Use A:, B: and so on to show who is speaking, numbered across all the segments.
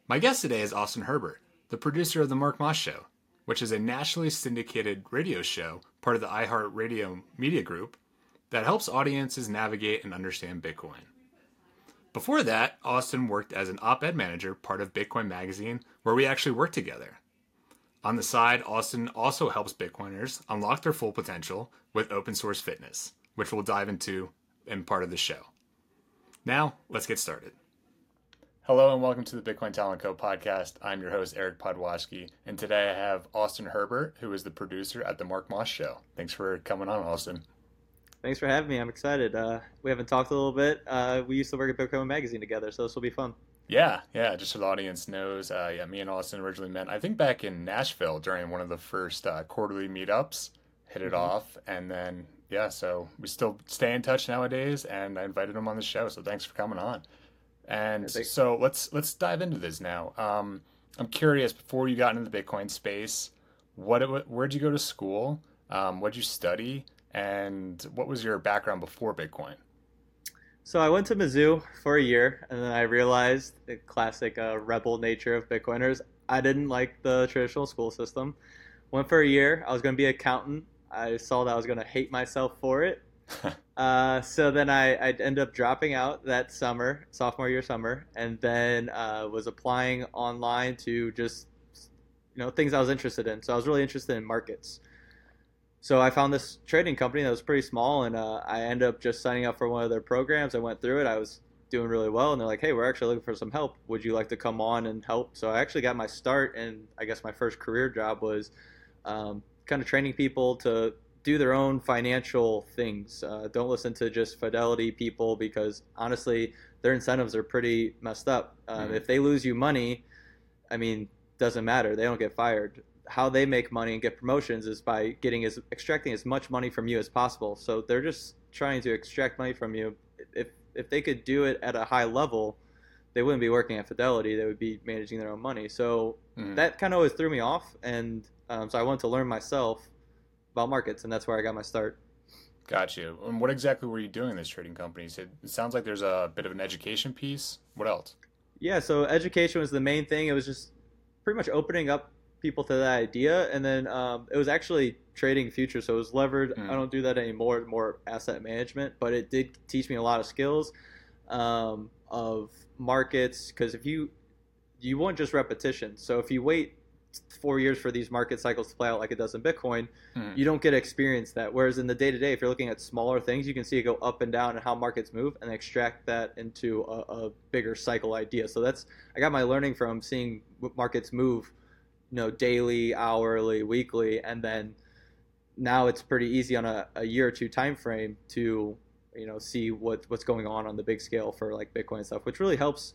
A: My guest today is Austin Herbert, the producer of The Mark Moss Show, which is a nationally syndicated radio show part of the iHeartRadio Media Group that helps audiences navigate and understand Bitcoin. Before that, Austin worked as an op-ed manager, part of Bitcoin Magazine, where we actually worked together. On the side, Austin also helps Bitcoiners unlock their full potential with open source fitness, which we'll dive into in part of the show. Now, let's get started. Hello and welcome to the Bitcoin Talent Co. podcast. I'm your host, Eric Podwaski, and today I have Austin Herbert, who is the producer at The Mark Moss Show. Thanks for coming on, Austin.
B: Thanks for having me. I'm excited. We haven't talked a little bit. We used to work at Bitcoin Magazine together, so this will be fun.
A: Yeah. Just so the audience knows, me and Austin originally met, I think back in Nashville during one of the first quarterly meetups, hit it off, and then, so we still stay in touch nowadays, and I invited him on the show, so thanks for coming on. And so let's dive into this now. I'm curious, before you got into the Bitcoin space, where'd you go to school? What'd you study? And what was your background before Bitcoin?
B: So I went to Mizzou for a year, and then I realized the classic rebel nature of Bitcoiners. I didn't like the traditional school system. Went for a year. I was going to be an accountant. I saw that I was going to hate myself for it. So then I ended up dropping out that summer, sophomore year summer, and then was applying online to just, things I was interested in. So I was really interested in markets. So I found this trading company that was pretty small, and I ended up just signing up for one of their programs. I went through it. I was doing really well, and they're like, hey, we're actually looking for some help. Would you like to come on and help? So I actually got my start, and I guess my first career job was kind of training people to do their own financial things. Don't listen to just Fidelity people, because honestly, their incentives are pretty messed up. If they lose you money, doesn't matter. They don't get fired. How they make money and get promotions is by extracting as much money from you as possible. So they're just trying to extract money from you. If they could do it at a high level, they wouldn't be working at Fidelity. They would be managing their own money. So that kind of always threw me off. And so I wanted to learn myself about markets, and that's where I got my start.
A: Got you. And what exactly were you doing in this trading company? It sounds like there's a bit of an education piece. What else?
B: Yeah, so education was the main thing. It was just pretty much opening up people to that idea, and then it was actually trading futures, so it was levered. I don't do that anymore, more asset management, but it did teach me a lot of skills of markets, because if you want just repetition. So if you wait 4 years for these market cycles to play out like it does in Bitcoin, you don't get to experience that. Whereas in the day-to-day, if you're looking at smaller things, you can see it go up and down and how markets move, and extract that into a bigger cycle idea. So I got my learning from seeing markets move, daily, hourly, weekly, and then now it's pretty easy on a year or two time frame to see what's going on the big scale for like Bitcoin stuff, which really helps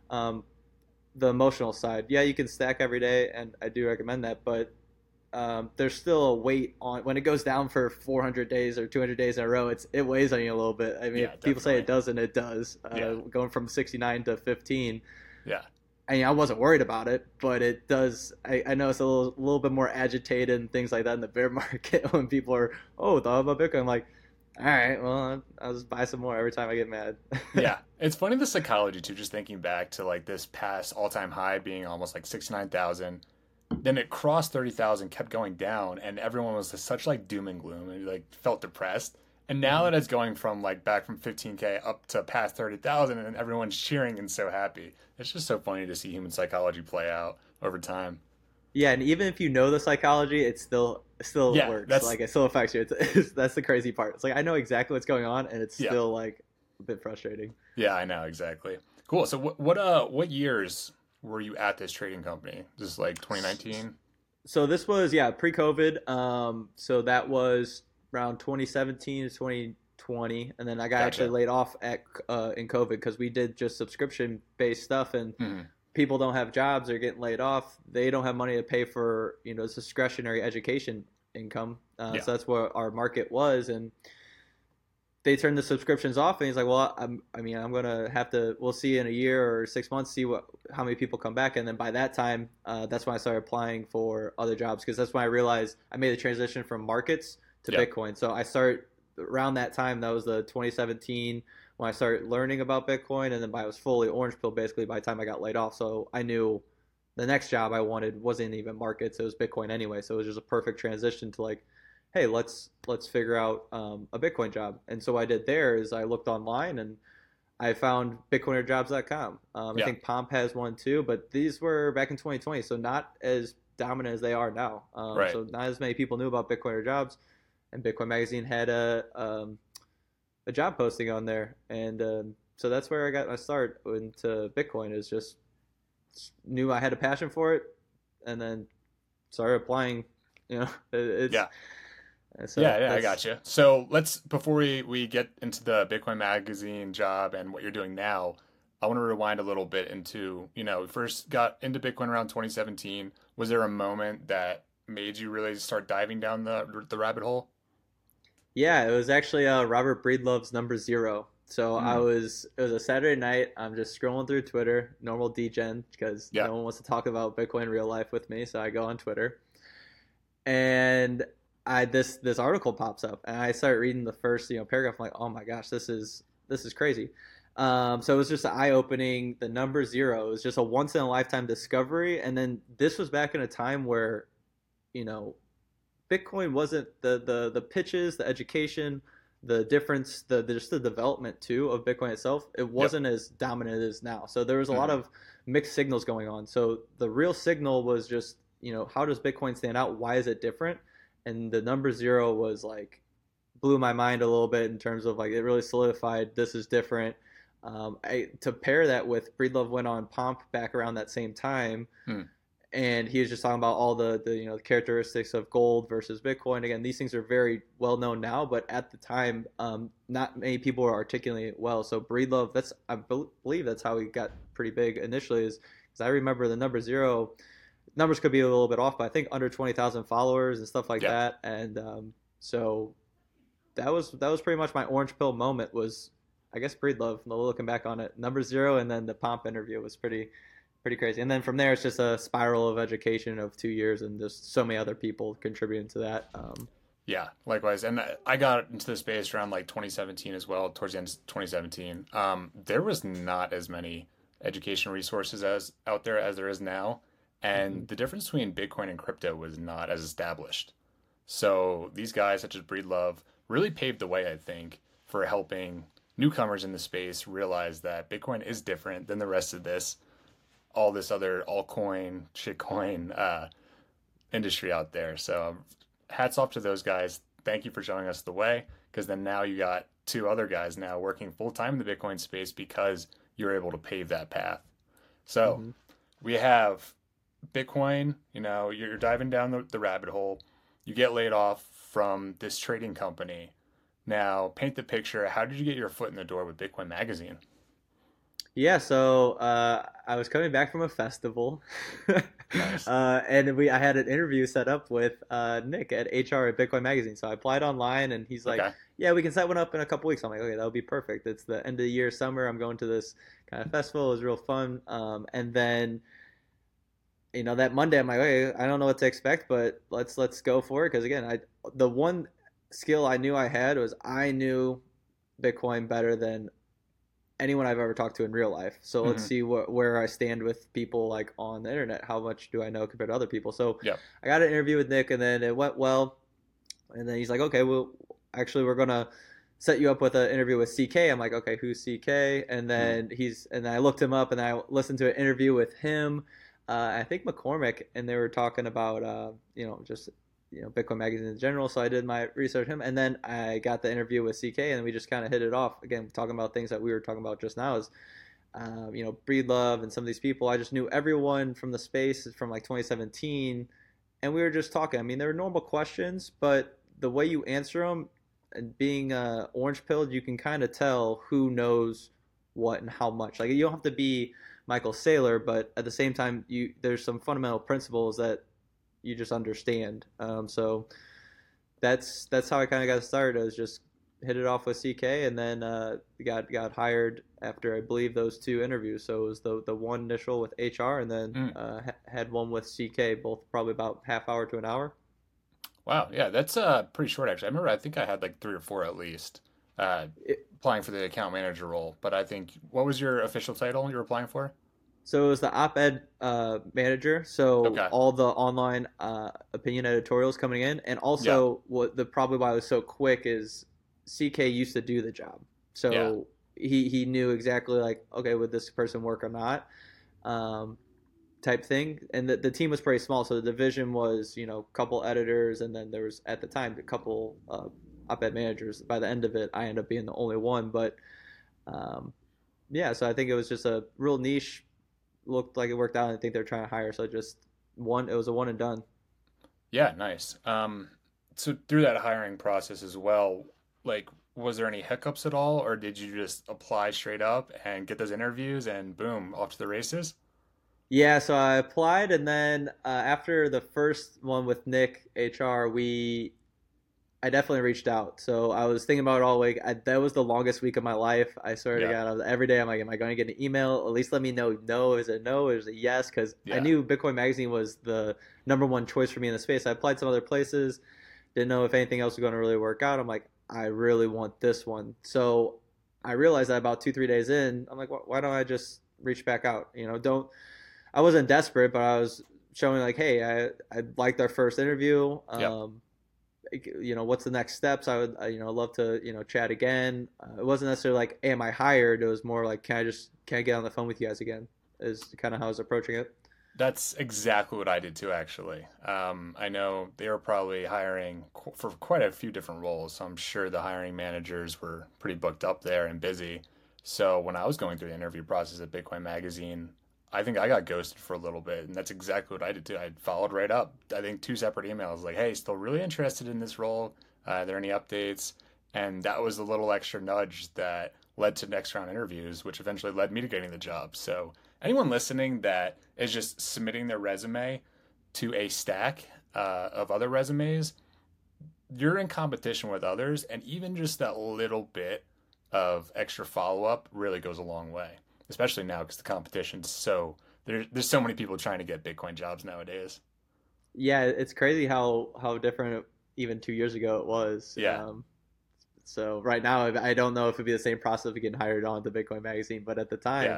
B: the emotional side. Yeah, you can stack every day, and I do recommend that, but there's still a weight on when it goes down for 400 days or 200 days in a row. It weighs on you a little bit. People say it doesn't, it does. Going from 69 to 15.
A: Yeah.
B: I wasn't worried about it, but it does. I know it's a little bit more agitated and things like that in the bear market when people are, thought about Bitcoin. I'm like, all right, well, I'll just buy some more every time I get mad.
A: Yeah. It's funny, the psychology too, just thinking back to like this past all-time high being almost like 69,000. Then it crossed 30,000, kept going down, and everyone was such like doom and gloom and like felt depressed. And now that it's going from like back from 15K up to past 30,000 and everyone's cheering and so happy. It's just so funny to see human psychology play out over time.
B: Yeah, and even if you know the psychology, it still works. Like it still affects you. That's the crazy part. It's like I know exactly what's going on, and it's still like a bit frustrating.
A: Yeah, I know, exactly. Cool. So what years were you at this trading company? This is like 2019?
B: So this was pre-COVID. So that was around 2017 to 2020, and then I got actually laid off in COVID because we did just subscription-based stuff, and people don't have jobs, they're getting laid off, they don't have money to pay for discretionary education income. So that's what our market was, and they turned the subscriptions off, and he's like, well, I'm gonna have to, we'll see in a year or 6 months, see how many people come back. And then by that time, that's when I started applying for other jobs, because that's when I realized I made the transition from markets to Bitcoin. So I started around that time. That was the 2017 when I started learning about Bitcoin, and then I was fully orange pill basically by the time I got laid off. So I knew the next job I wanted wasn't even markets; it was Bitcoin anyway. So it was just a perfect transition to like, hey, let's figure out a Bitcoin job. And so what I did there is I looked online and I found bitcoinerjobs.com. I
A: Yeah.
B: think Pomp has one too, but these were back in 2020, so not as dominant as they are now.
A: Right.
B: So not as many people knew about Bitcoiner jobs, and Bitcoin Magazine had a job posting on there, and so that's where I got my start into Bitcoin. Is just knew I had a passion for it, and then started applying. You know, it's
A: Yeah.
B: so
A: Yeah, I
B: that's
A: got you. So let's, before we get into the Bitcoin Magazine job and what you're doing now, I want to rewind a little bit into, first got into Bitcoin around 2017. Was there a moment that made you really start diving down the rabbit hole?
B: Yeah, it was actually Robert Breedlove's Number Zero. So
A: Mm,
B: it was a Saturday night. I'm just scrolling through Twitter, normal DGen, because
A: yeah,
B: no one wants to talk about Bitcoin in real life with me. So I go on Twitter, and this article pops up, and I start reading the first paragraph. I'm like, oh my gosh, this is crazy. So it was just eye opening. The Number Zero is just a once in a lifetime discovery, and then this was back in a time where you know Bitcoin wasn't the pitches, the education, the difference, the just the development too of Bitcoin itself. It
A: yep,
B: wasn't as dominant as now. So there was a lot
A: hmm
B: of mixed signals going on. So the real signal was just how does Bitcoin stand out? Why is it different? And the Number Zero was like blew my mind a little bit in terms of like it really solidified this is different. To pair that with Breedlove went on Pomp back around that same time,
A: hmm,
B: and he was just talking about all the characteristics of gold versus Bitcoin. Again, these things are very well known now, but at the time, not many people were articulating it well. So Breedlove, that's I believe that's how he got pretty big initially. Is because I remember the Number Zero numbers could be a little bit off, but I think under 20,000 followers and stuff like
A: yeah.
B: that. And so that was pretty much my orange pill moment. Was I guess Breedlove looking back on it, Number Zero, and then the Pomp interview was pretty crazy. And then from there, it's just a spiral of education of 2 years, and just so many other people contributing to that.
A: Yeah, likewise. And I got into the space around like 2017 as well, towards the end of 2017. There was not as many education resources as out there as there is now.
B: Mhm.
A: And the difference between Bitcoin and crypto was not as established. So these guys, such as Breedlove, really paved the way, I think, for helping newcomers in the space realize that Bitcoin is different than the rest of all this other altcoin, shitcoin industry out there. So hats off to those guys. Thank you for showing us the way, because then now you got two other guys now working full time in the Bitcoin space because you're able to pave that path. So
B: Mhm.
A: we have Bitcoin, you're diving down the rabbit hole. You get laid off from this trading company. Now, paint the picture. How did you get your foot in the door with Bitcoin Magazine?
B: Yeah, so I was coming back from a festival,
A: Nice.
B: and I had an interview set up with Nick at HR at Bitcoin Magazine. So I applied online, and he's like,
A: Okay.
B: "Yeah, we can set one up in a couple weeks." I'm like, "Okay, that would be perfect." It's the end of the year, summer. I'm going to this kind of festival. It was real fun, and then that Monday, I'm like, okay, I don't know what to expect, but let's go for it. Because again, the one skill I knew I had was I knew Bitcoin better than anyone I've ever talked to in real life. So let's
A: Hmm.
B: see where I stand with people like on the internet. How much do I know compared to other people? So
A: Yep.
B: I got an interview with Nick, and then it went well. And then he's like, okay, well, actually, we're gonna set you up with an interview with CK. I'm like, okay, who's CK? And
A: Hmm.
B: then I looked him up, and I listened to an interview with him. I think McCormick, and they were talking about just Bitcoin magazine in general. So I did my research him, and then I got the interview with CK, and we just kind of hit it off again, talking about things that we were talking about just now. Is Breedlove and some of these people. I just knew everyone from the space from like 2017, and we were just talking. I mean, they were normal questions, but the way you answer them, and being orange pilled, you can kind of tell who knows what and how much. Like you don't have to be Michael Saylor, but at the same time, there's some fundamental principles that you just understand. So that's how I kind of got started. I was just hit it off with CK, and then got hired after I believe those two interviews. So it was the one initial with HR, and then
A: Mm.
B: had one with CK, both probably about half hour to an hour.
A: Wow. Yeah, that's pretty short actually. I remember I think I had like three or four at least. Uh, applying for the account manager role, but I think what was your official title you were applying for?
B: So it was the op-ed manager. So
A: Okay.
B: all the online opinion editorials coming in, and
A: Yeah.
B: also what the probably why I was so quick is CK used to do the job,
A: Yeah.
B: so he knew exactly like, okay, would this person work or not, um, type thing. And the team was pretty small, so the division was, a couple editors, and then there was at the time a couple op-ed managers. By the end of it, I ended up being the only one, but um, yeah, so I think it was just a real niche, looked like it worked out. And I think they're trying to hire, so just one. It was a one and done.
A: Yeah, nice. So through that hiring process as well, like, was there any hiccups at all, or did you just apply straight up and get those interviews and boom, off to the races?
B: Yeah, so I applied, and then after the first one with Nick HR, I definitely reached out. So I was thinking about it all week. That was the longest week of my life. I swear to
A: Yeah.
B: God, every day I'm like, am I going to get an email? At least let me know. No, is it no? Is it yes? Because I
A: Yeah.
B: knew Bitcoin Magazine was the number one choice for me in the space. I applied some other places, didn't know if anything else was going to really work out. I'm like, I really want this one. So I realized that about 2, 3 days in, I'm like, why don't I just reach back out? Don't. I wasn't desperate, but I was showing like, hey, I liked our first interview.
A: Yep.
B: What's the next steps? I would, love to, chat again. It wasn't necessarily like, hey, am I hired? It was more like, can I get on the phone with you guys again? Is kind of how I was approaching it.
A: That's exactly what I did too, actually. I know they were probably hiring for quite a few different roles, so I'm sure the hiring managers were pretty booked up there and busy. So when I was going through the interview process at Bitcoin Magazine, I think I got ghosted for a little bit, and that's exactly what I did too. I followed right up. I think two separate emails like, "Hey, still really interested in this role. Are there any updates?" And that was a little extra nudge that led to next round interviews, which eventually led me to getting the job. So anyone listening that is just submitting their resume to a stack of other resumes, you're in competition with others, and even just that little bit of extra follow up really goes a long way, especially now because the competition's there's so many people trying to get Bitcoin jobs nowadays.
B: Yeah, it's crazy how different even 2 years ago it was.
A: Yeah,
B: So right now, I don't know if it'd be the same process of getting hired on to Bitcoin Magazine, but at the time,
A: yeah,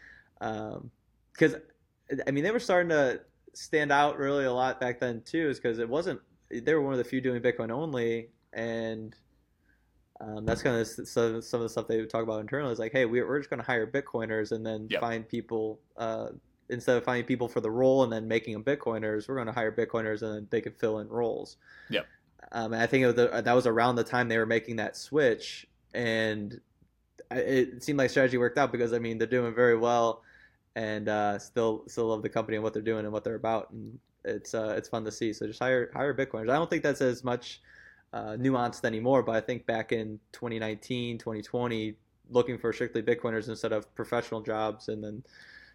B: because I mean, they were starting to stand out really a lot back then too, is because it wasn't they were one of the few doing Bitcoin only, and that's kind of some of the stuff they would talk about internally. Is like, hey, we're just going to hire Bitcoiners and then
A: yep,
B: find people. Instead of finding people for the role and then making them Bitcoiners, we're going to hire Bitcoiners and then they could fill in roles.
A: yep.
B: And I think that was around the time they were making that switch, and it seemed like strategy worked out because I mean they're doing very well, and still love the company and what they're doing and what they're about, and it's fun to see. So just hire Bitcoiners. I don't think that's as much nuanced anymore, but I think back in 2019, 2020, looking for strictly Bitcoiners instead of professional jobs, and then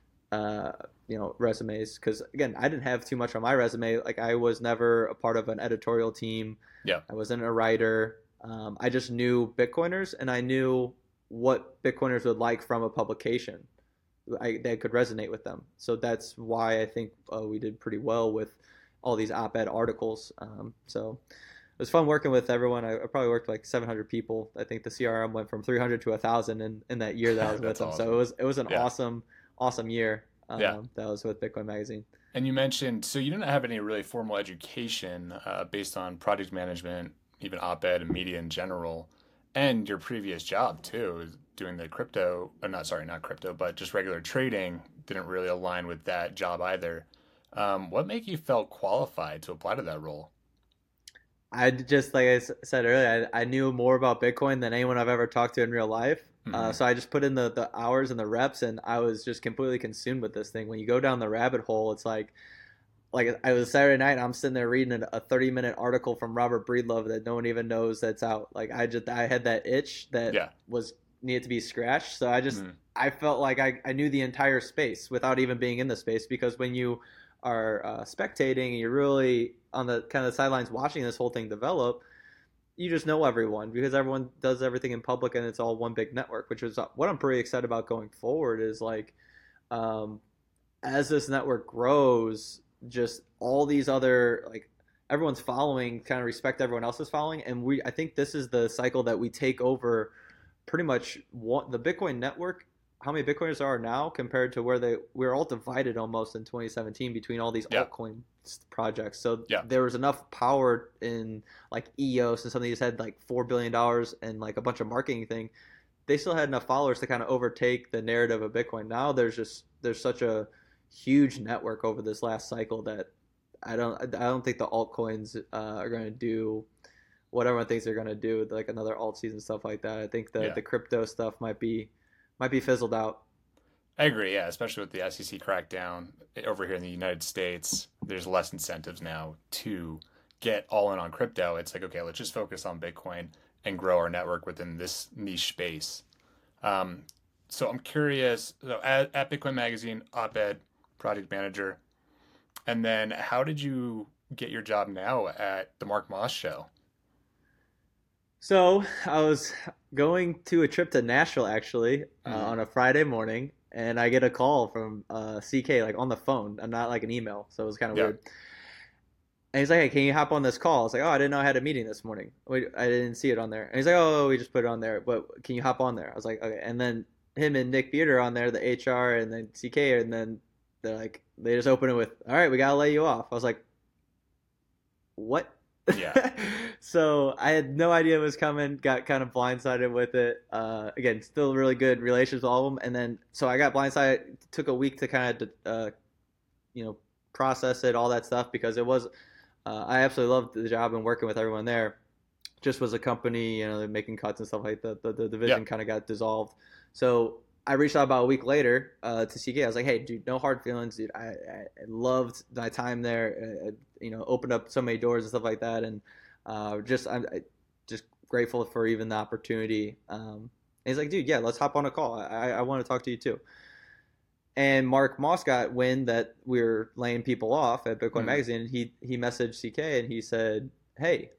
B: resumes. Because again, I didn't have too much on my resume. Like I was never a part of an editorial team.
A: Yeah.
B: I wasn't a writer. I just knew Bitcoiners, and I knew what Bitcoiners would like from a publication. That could resonate with them. So that's why I think we did pretty well with all these op-ed articles. So it was fun working with everyone. I probably worked with like 700 people. I think the CRM went from 300 to 1,000 in that year that I was with
A: That's
B: them. So
A: awesome.
B: it was an
A: Yeah,
B: awesome year
A: yeah.
B: that I was with Bitcoin Magazine.
A: And you mentioned so you didn't have any really formal education based on project management, even op-ed and media in general, and your previous job too, doing the crypto. Not sorry, not crypto, but just regular trading didn't really align with that job either. What made you felt qualified to apply to that role?
B: I just like said earlier, I knew more about Bitcoin than anyone I've ever talked to in real life.
A: Hmm.
B: So I just put in the hours and the reps, and I was just completely consumed with this thing. When you go down the rabbit hole, it's like I was Saturday night, I'm sitting there reading a 30-minute article from Robert Breedlove that no one even knows that's out. Like I had that itch that
A: Yeah.
B: was needed to be scratched. So
A: Hmm.
B: I felt like I knew the entire space without even being in the space, because when you are spectating and you're really on the kind of the sidelines watching this whole thing develop, you just know everyone because everyone does everything in public and it's all one big network, which is what I'm pretty excited about going forward. Is like um, as this network grows, just all these other like everyone's following kind of respect everyone else's following, and I think this is the cycle that we take over pretty much the Bitcoin network. How many Bitcoiners are now compared to where we were all divided almost in 2017 between all these
A: Yeah.
B: altcoin projects. So
A: Yeah.
B: there was enough power in like EOS and some of these had like $4 billion and like a bunch of marketing thing. They still had enough followers to kind of overtake the narrative of Bitcoin. Now there's such a huge network over this last cycle that I don't think the altcoins are going to do what everyone thinks they're going to do, like another alt season stuff like that. I think
A: Yeah.
B: the crypto stuff might be fizzled out.
A: I agree, yeah, especially with the SEC crackdown over here in the United States. There's less incentives now to get all in on crypto. It's like, okay, let's just focus on Bitcoin and grow our network within this niche space. Um, so I'm curious, so at Bitcoin Magazine, op-ed, project manager, and then how did you get your job now at the Mark Moss Show?
B: So I was going to a trip to Nashville actually
A: Hmm.
B: on a Friday morning, and I get a call from CK like on the phone, and not like an email. So it was kind of
A: Yeah,
B: weird. And he's like, "Hey, can you hop on this call?" I was like, "Oh, I didn't know I had a meeting this morning. Wait, I didn't see it on there." And he's like, "Oh, we just put it on there, but can you hop on there?" I was like, "Okay." And then him and Nick Beater on there, the HR, and then CK, and then they just open it with, "All right, we gotta lay you off." I was like, "What?"
A: yeah,
B: So I had no idea it was coming. Got kind of blindsided with it. Again, still really good relations with all of them. And then so I got blindsided. Took a week to kind of you know process it, all that stuff, because it was I absolutely loved the job and working with everyone there. Just was a company, they're making cuts and stuff like that. The
A: yeah,
B: division kind of got dissolved. So I reached out about a week later to CK. I was like, "Hey, dude, no hard feelings, dude. I loved my time there. Opened up so many doors and stuff like that, and I'm just grateful for even the opportunity." And he's like, "Dude, yeah, let's hop on a call. I want to talk to you too." And Mark Moss got wind that we were laying people off at Bitcoin
A: hmm,
B: Magazine. He messaged CK and he said, "Hey,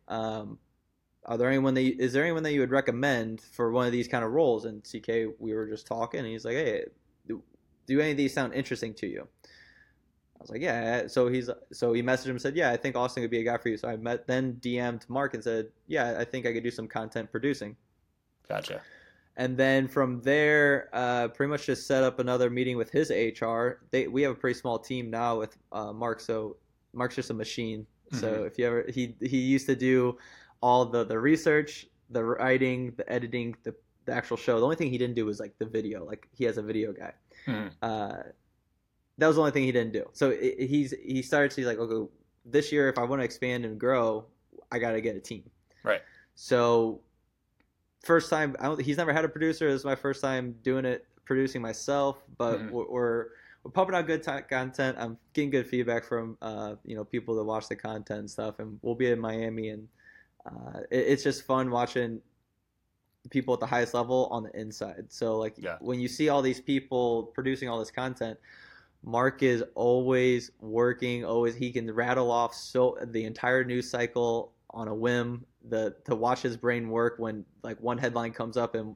B: is there anyone that you would recommend for one of these kind of roles?" And CK, we were just talking, and he's like, "Hey, do any of these sound interesting to you?" I was like, "Yeah." So he messaged him and said, "Yeah, I think Austin could be a guy for you." So then DM'd Mark and said, "Yeah, I think I could do some content producing."
A: gotcha.
B: And then from there, pretty much just set up another meeting with his HR. We have a pretty small team now with Mark, so Mark's just a machine.
A: Hmm.
B: So if you ever he used to do all the research, the writing, the editing, the actual show. The only thing he didn't do was like the video. Like he has a video guy.
A: Hmm.
B: Uh, that was the only thing he didn't do. So he's like, okay, this year if I want to expand and grow, I got to get a team.
A: Right.
B: So first time, he's never had a producer. This is my first time doing it, producing myself. But
A: Hmm.
B: we're pumping out good content. I'm getting good feedback from people that watch the content and stuff. And we'll be in Miami, and it's just fun watching people at the highest level on the inside. So like
A: Yeah.
B: when you see all these people producing all this content, Mark is always working. Always he can rattle off so the entire news cycle on a whim. To watch his brain work when like one headline comes up and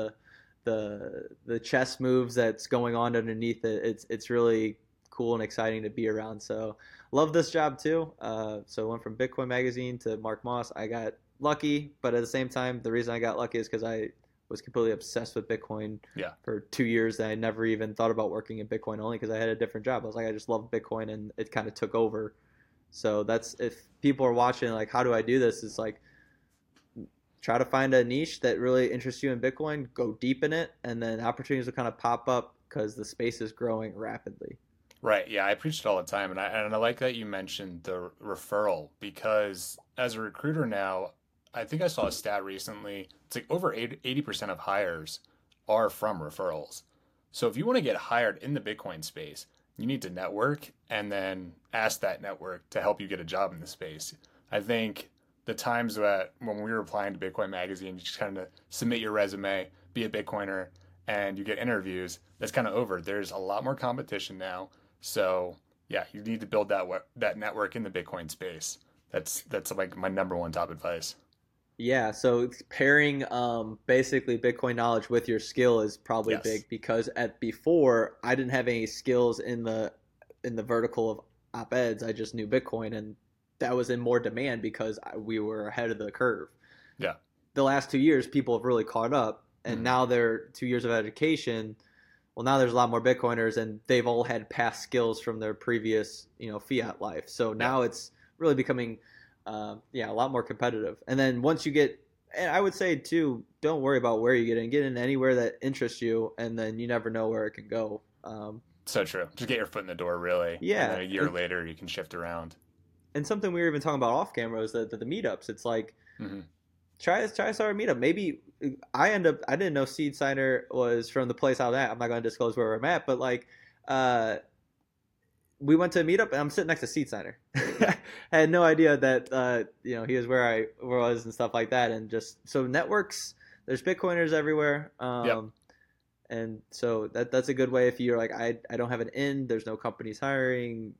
B: the chess moves that's going on underneath it. It's really cool and exciting to be around. So love this job too. So I went from Bitcoin Magazine to Mark Moss. I got lucky, but at the same time, the reason I got lucky is because I was completely obsessed with Bitcoin
A: Yeah.
B: for 2 years. And I never even thought about working in Bitcoin only because I had a different job. I was like, I just love Bitcoin, and it kind of took over. So that's if people are watching, like, how do I do this? It's like try to find a niche that really interests you in Bitcoin, go deep in it, and then opportunities will kind of pop up because the space is growing rapidly.
A: Right. Yeah, I preach it all the time, and I like that you mentioned the referral because as a recruiter now, I think I saw a stat recently. It's like over 80% of hires are from referrals. So if you want to get hired in the Bitcoin space, you need to network and then ask that network to help you get a job in the space. I think the times that when we were applying to Bitcoin Magazine, you just kind of submit your resume, be a Bitcoiner, and you get interviews. That's kind of over. There's a lot more competition now, so yeah, you need to build that network in the Bitcoin space. That's like my number one top advice.
B: Yeah, so it's pairing basically Bitcoin knowledge with your skill is probably
A: Yes.
B: big because at before I didn't have any skills in the vertical of op-eds. I just knew Bitcoin, and that was in more demand because we were ahead of the curve.
A: Yeah.
B: The last 2 years, people have really caught up, and now they're 2 years of education. Well, now there's a lot more Bitcoiners, and they've all had past skills from their previous, fiat life. So now it's really becoming, a lot more competitive. And then once you get, and I would say too, don't worry about where you get in. Get in anywhere that interests you, and then you never know where it can go.
A: So true. Just get your foot in the door, really.
B: Yeah.
A: And then a year later, you can shift around.
B: And something we were even talking about off camera is the meetups. It's like, try to start a meetup. Maybe I didn't know Seed Signer was from the place I was at. I'm not going to disclose where I'm at, but like, we went to a meetup and I'm sitting next to Seed Signer. I had no idea that, he was where I was and stuff like that. And just, so networks, there's Bitcoiners everywhere. And so that's a good way if you're like, I don't have an in, there's no companies hiring,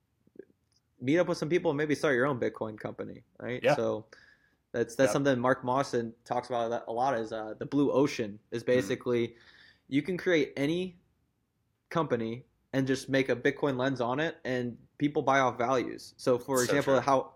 B: meet up with some people and maybe start your own Bitcoin company, right?
A: Yeah.
B: So that's something Mark Mawson talks about a lot, is the blue ocean is basically you can create any company and just make a Bitcoin lens on it, and people buy off values. So for example, how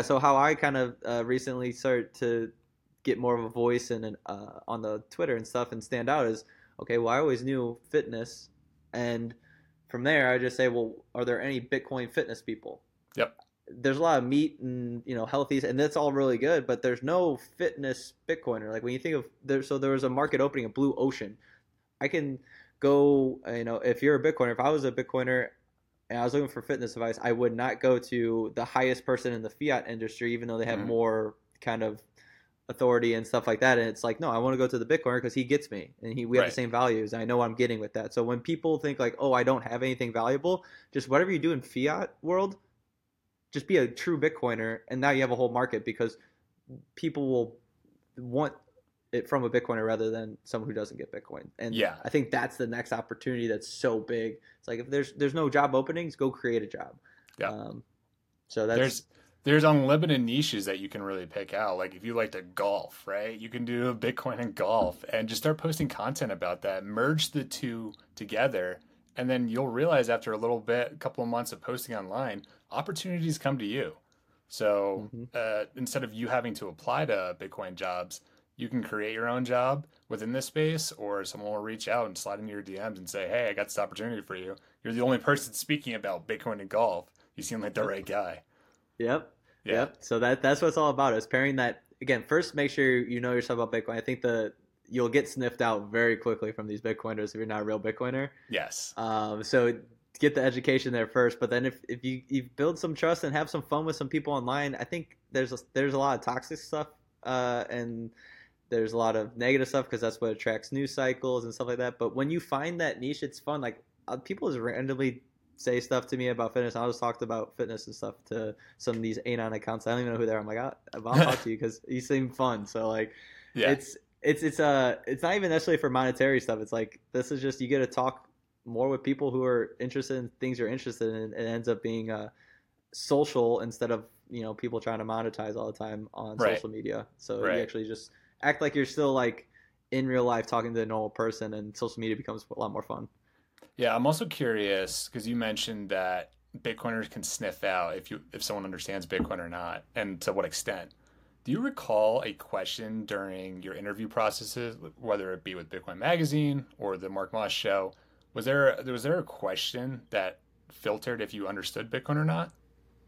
B: I kind of recently started to get more of a voice and on the Twitter and stuff and stand out is, okay, well, I always knew fitness, and from there I just say, well, are there any Bitcoin fitness people?
A: Yep.
B: There's a lot of meat and healthy, and that's all really good, but there's no fitness Bitcoiner. Like when you think of there was a market opening, a blue ocean. I can go, if you're a Bitcoiner, if I was a Bitcoiner and I was looking for fitness advice, I would not go to the highest person in the fiat industry, even though they have more kind of authority and stuff like that. And it's like, no, I want to go to the Bitcoiner because he gets me, and we have the same values, and I know what I'm getting with that. So when people think like, oh, I don't have anything valuable, just whatever you do in fiat world, just be a true Bitcoiner, and now you have a whole market, because people will want it from a Bitcoiner rather than someone who doesn't get Bitcoin. And I think that's the next opportunity that's so big. It's like, if there's no job openings, go create a job. Yeah. So
A: there's unlimited niches that you can really pick out. Like if you like to golf, right? You can do Bitcoin and golf and just start posting content about that. Merge the two together, and then you'll realize after a little bit, a couple of months of posting online, opportunities come to you. So instead of you having to apply to Bitcoin jobs, you can create your own job within this space, or someone will reach out and slide into your DMs and say, hey, I got this opportunity for you. You're the only person speaking about Bitcoin and golf. You seem like the right guy.
B: Yep. So that's what it's all about, is pairing that. Again, first, make sure you know yourself about Bitcoin. I think you'll get sniffed out very quickly from these Bitcoiners if you're not a real Bitcoiner.
A: Yes.
B: So get the education there first, but then if you build some trust and have some fun with some people online, I think there's a lot of toxic stuff, and there's a lot of negative stuff, because that's what attracts news cycles and stuff like that. But when you find that niche, it's fun. Like people just randomly say stuff to me about fitness. I just talked about fitness and stuff to some of these Anon accounts. I don't even know who they are. I'm like, I'll talk to you because you seem fun. So like, it's not even necessarily for monetary stuff. It's like, this is just, you get to talk more with people who are interested in things you're interested in. It ends up being social instead of people trying to monetize all the time on social media. So you actually just act like you're still like in real life talking to a normal person, and social media becomes a lot more fun.
A: Yeah, I'm also curious, because you mentioned that Bitcoiners can sniff out if someone understands Bitcoin or not, and to what extent. Do you recall a question during your interview processes, whether it be with Bitcoin Magazine or the Mark Moss Show? Was there a question that filtered if you understood Bitcoin or not?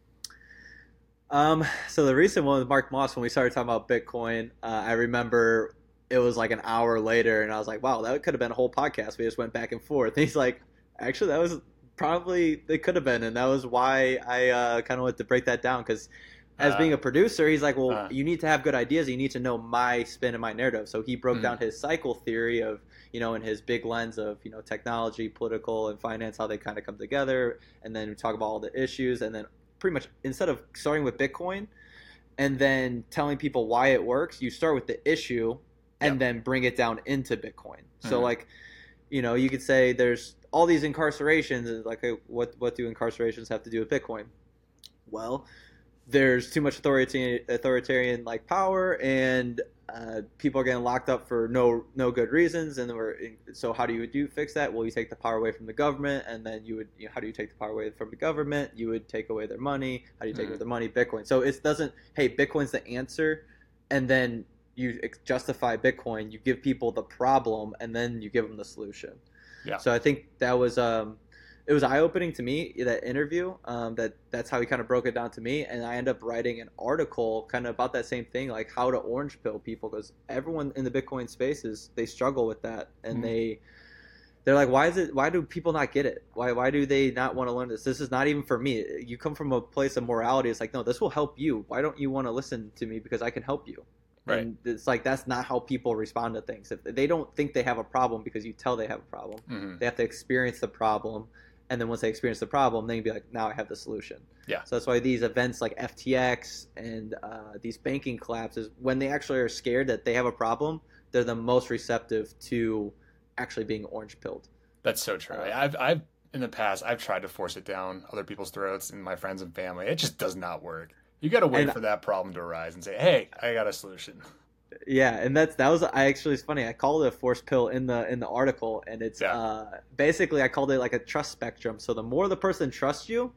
B: So the recent one with Mark Moss, when we started talking about Bitcoin, I remember it was like an hour later, and I was like, wow, that could have been a whole podcast. We just went back and forth. And he's like, actually, that was probably, it could have been. And that was why I kind of wanted to break that down, because as being a producer, he's like, well, you need to have good ideas. You need to know my spin and my narrative. So he broke down his cycle theory of, in his big lens of, technology, political, and finance, how they kind of come together. And then we talk about all the issues. And then pretty much, instead of starting with Bitcoin and then telling people why it works, you start with the issue and then bring it down into Bitcoin. So like, you could say there's all these incarcerations, and like, what do incarcerations have to do with Bitcoin? Well, there's too much authoritarian like power, and people are getting locked up for no good reasons. And so how do you fix that? Well, you take the power away from the government, and then how do you take the power away from the government? You would take away their money. How do you take away their money? Bitcoin. So it doesn't, hey, Bitcoin's the answer, and then you justify Bitcoin, you give people the problem, and then you give them the solution.
A: Yeah.
B: So I think that was it was eye opening to me, that interview. That's how he kind of broke it down to me, and I ended up writing an article kind of about that same thing, like how to orange pill people, because everyone in the Bitcoin space they struggle with that, and they're like, why do people not get it? Why do they not want to learn this? This is not even for me. You come from a place of morality. It's like, no, this will help you. Why don't you want to listen to me? Because I can help you.
A: Right.
B: And it's like, that's not how people respond to things. If they don't think they have a problem because you tell they have a problem, they have to experience the problem. And then once they experience the problem, then you be like, now I have the solution.
A: Yeah.
B: So that's why these events like FTX and these banking collapses, when they actually are scared that they have a problem, they're the most receptive to actually being orange pilled.
A: That's so true. I've in the past, I've tried to force it down other people's throats and my friends and family. It just does not work. You got to wait for that problem to arise and say, hey, I got a solution.
B: Yeah, and it's funny. I called it a force pill in the article, and it's basically I called it like a trust spectrum. So the more the person trusts you,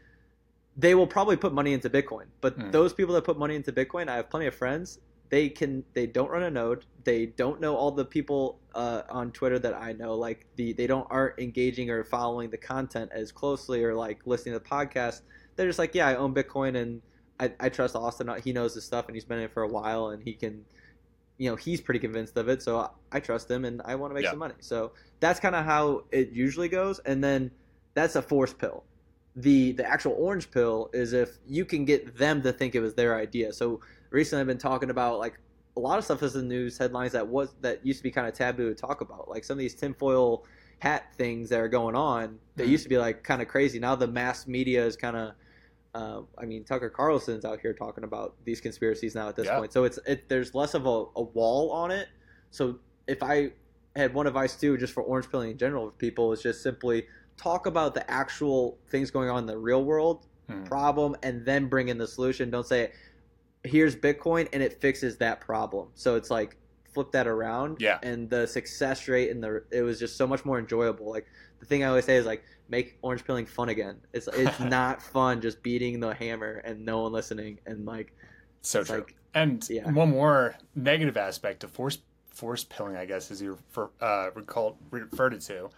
B: they will probably put money into Bitcoin. But those people that put money into Bitcoin, I have plenty of friends. They don't run a node. They don't know all the people on Twitter that I know. Like they aren't engaging or following the content as closely, or like listening to the podcast. They're just like, yeah, I own Bitcoin, and I trust Austin. He knows his stuff, and he's been in it for a while, and he can, he's pretty convinced of it. So I trust him, and I want to make some money. So that's kind of how it usually goes. And then that's a force pill. The actual orange pill is if you can get them to think it was their idea. So recently I've been talking about like a lot of stuff is in news headlines that used to be kind of taboo to talk about. Like some of these tinfoil hat things that are going on that used to be like kind of crazy. Now the mass media is kind of Tucker Carlson's out here talking about these conspiracies now at this point. So there's less of a wall on it. So if I had one advice too, just for orange pilling in general for people, is just simply talk about the actual things going on in the real world problem, and then bring in the solution. Don't say, here's Bitcoin and it fixes that problem. So it's like flip that around.
A: Yeah.
B: And the success rate it was just so much more enjoyable. Like the thing I always say is like, make orange pilling fun again. It's not fun just beating the hammer and no one listening, and like
A: so true. Like, and one more negative aspect of force pilling, I guess, as you referred it to,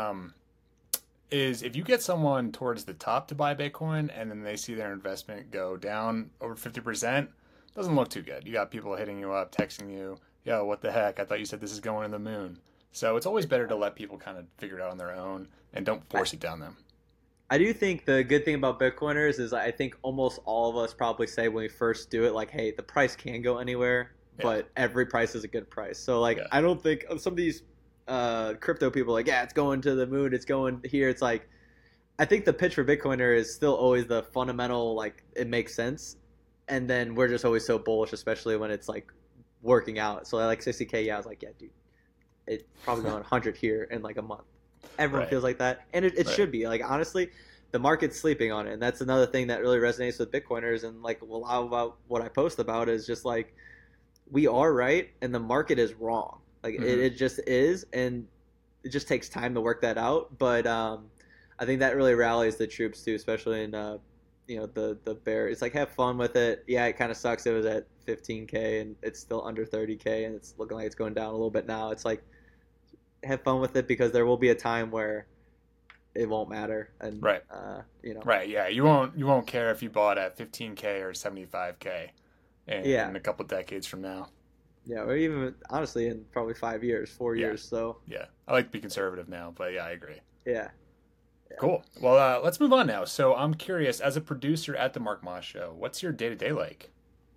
A: is if you get someone towards the top to buy Bitcoin and then they see their investment go down over 50%, doesn't look too good. You got people hitting you up, texting you, yo, what the heck? I thought you said this is going to the moon. So it's always better to let people kind of figure it out on their own and don't force it down them.
B: I do think the good thing about Bitcoiners is I think almost all of us probably say when we first do it, like, hey, the price can go anywhere, but every price is a good price. So, like, I don't think some of these crypto people are like, yeah, it's going to the moon, it's going here. It's like, I think the pitch for Bitcoiner is still always the fundamental, like, it makes sense. And then we're just always so bullish, especially when it's, like, working out. So, like, 60K, I was like, yeah, dude, it's probably going 100 here in, like, a month. Everyone feels like that, and it should be. Like, honestly, the market's sleeping on it, and that's another thing that really resonates with Bitcoiners. And like a lot about what I post about is just like, we are right and the market is wrong. Like it just is, and it just takes time to work that out. But I think that really rallies the troops too, especially in the bear. It's like, have fun with it. Yeah, it kind of sucks. It was at 15K and it's still under 30K, and it's looking like it's going down a little bit now. It's like, have fun with it, because there will be a time where it won't matter. And
A: yeah, you won't care if you bought at 15K or 75K in a couple decades from now.
B: Yeah, or even honestly in probably 4 years. So
A: yeah, I like to be conservative now, but yeah, I agree.
B: Yeah.
A: Cool. Well, let's move on now. So I'm curious, as a producer at the Mark Moss Show, what's your day-to-day like?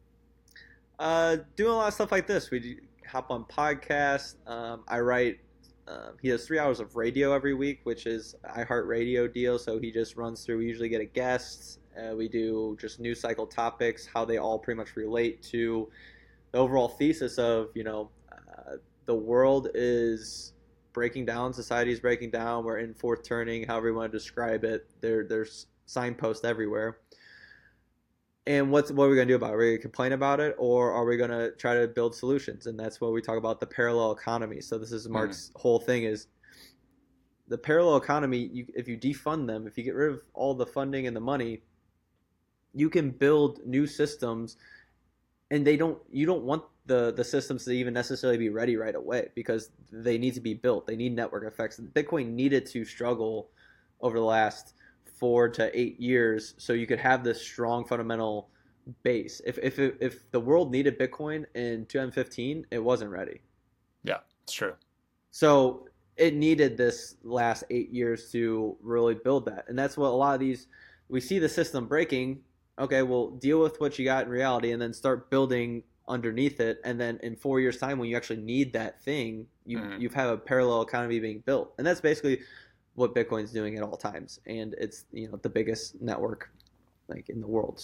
B: Doing a lot of stuff like this. We hop on podcasts. I write. He does 3 hours of radio every week, which is iHeartRadio deal. So he just runs through. We usually get a guest. We do just news cycle topics, how they all pretty much relate to the overall thesis of, the world is breaking down, society is breaking down, we're in fourth turning, however you want to describe it. There's signposts everywhere. And what are we going to do about it? Are we going to complain about it, or are we going to try to build solutions? And that's what we talk about, the parallel economy. So this is Mark's whole thing, is the parallel economy. If you defund them, if you get rid of all the funding and the money, you can build new systems, and you don't want the systems to even necessarily be ready right away because they need to be built. They need network effects. Bitcoin needed to struggle over the last 4 to 8 years so you could have this strong fundamental base. If the world needed Bitcoin in 2015, it wasn't ready.
A: Yeah, it's true.
B: So it needed this last 8 years to really build that. And that's what a lot of these, we see the system breaking. Okay, well, deal with what you got in reality and then start building underneath it. And then in 4 years' time, when you actually need that thing, you've have a parallel economy being built. And that's basically what Bitcoin's doing at all times. And it's, the biggest network like in the world.